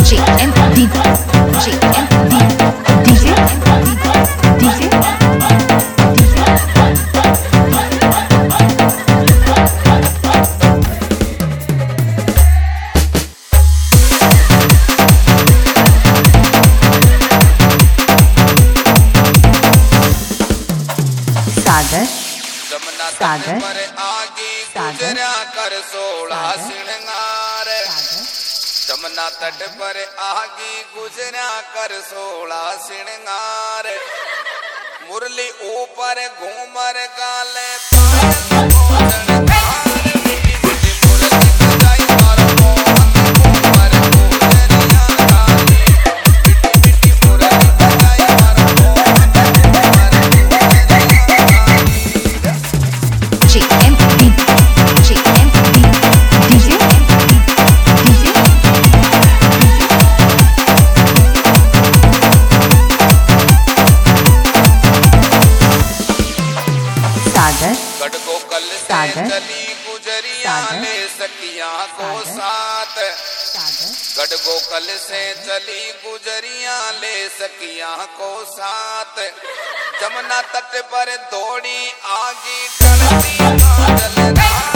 JMD JMD DJ DJ Sagar Sagar Sagar कर सोला सिंगार जमुना तट पर आगी गुजरा कर सोला सिंगार मुरली ऊपर घूमर गाले गढ़को कल से चली गुजरिया ले सकिया को साथ गढ़को कल से चली गुजरिया ले सकिया को साथ जमुना तट पर दौड़ी आगी डलती काजल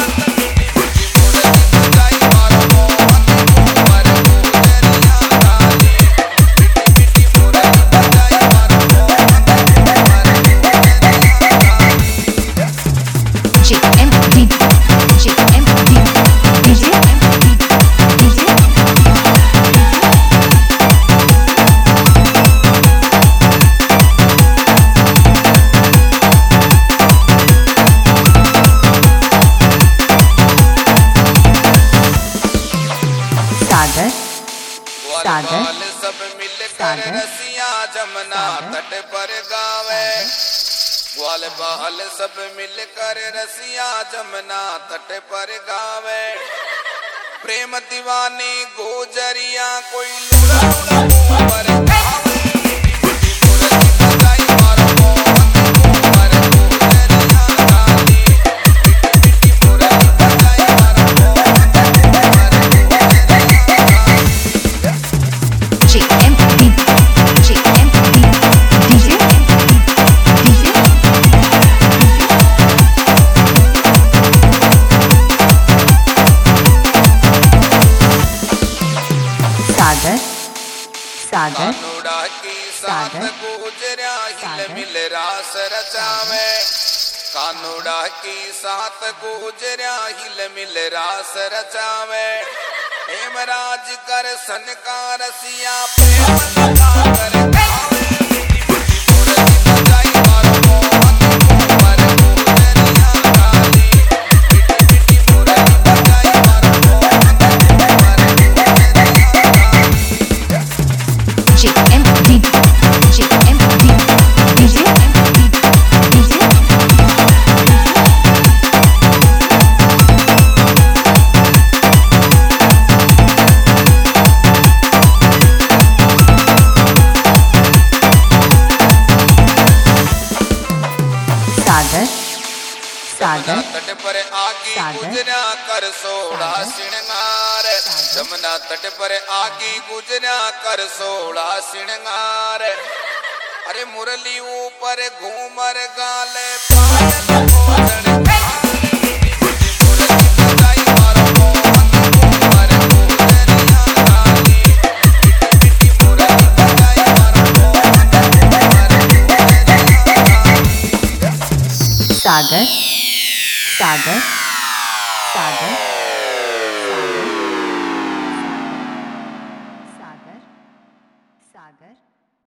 सागर सब मिलकर रसिया जमुना तट पर गावे ग्वाल बाल सब मिलकर रसिया जमुना तट पर गावे प्रेम दीवानी गुजरिया कोई लुड़ा पर सागर कानूड़ा की साथ गुजरा हिल मिल रास रचावे कानूड़ा की साथ गुजरा हिल मिल रास रचावे हेमराज कर सन का रसिया प्रेम कर सागर तट पर आगी गुजरा कर सोला सिंगार जमुना तट पर आगी गुजरा कर सोला सिंगार अरे मुरली ऊपर घूमर गाले पायल सागर सागर सागर सागर सागर सागर